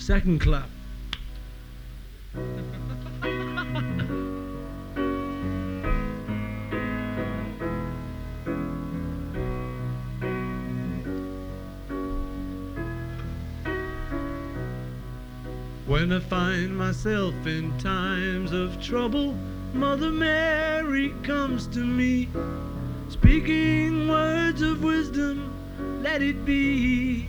Second clap. When I find myself in times of trouble, Mother Mary comes to me, speaking words of wisdom, let it be.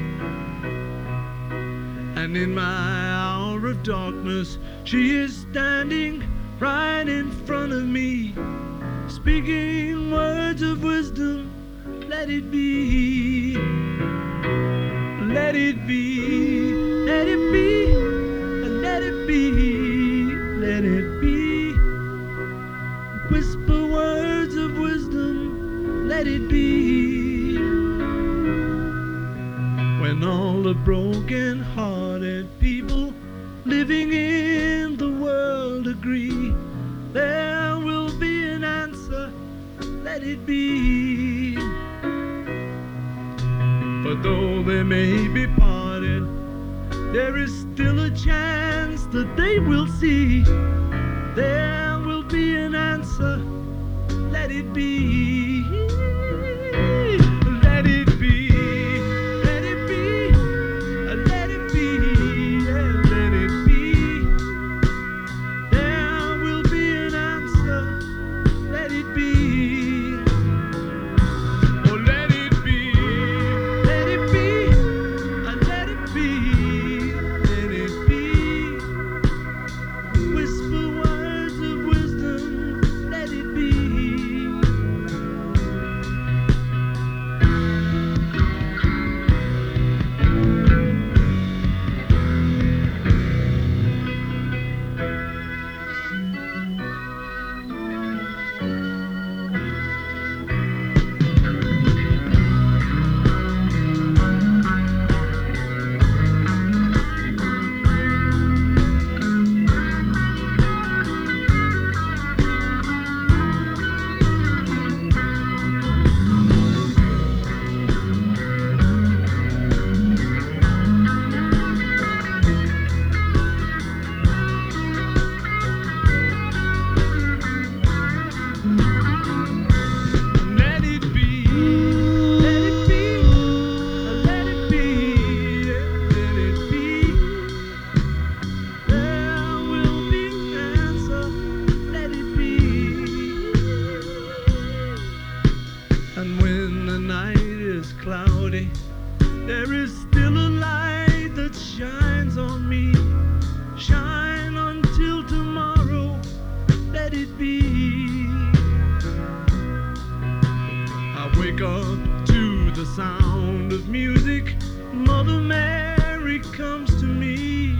And in my hour of darkness, she is standing right in front of me, speaking words of wisdom, let it be. Let it be, let it be, let it be, let it be. Whisper words of wisdom, let it be. When all the broken-hearted people living in the world agree, there will be an answer, let it be. For though they may be parted, there is still a chance that they will see. There will be an answer, let it be. Let it be, let it be, let it be, yeah, let it be. There will be an answer, let it be. Oh, let it be, let it be, let it be, let it be. Whisper words of wisdom, let it be. Let it be, let it be, let it be, let it be. There will be an answer, let it be. And when the night is cloudy, there is still a light that shines on me. Shine until tomorrow, let it be. I wake up to the sound of music. Mother Mary comes to me,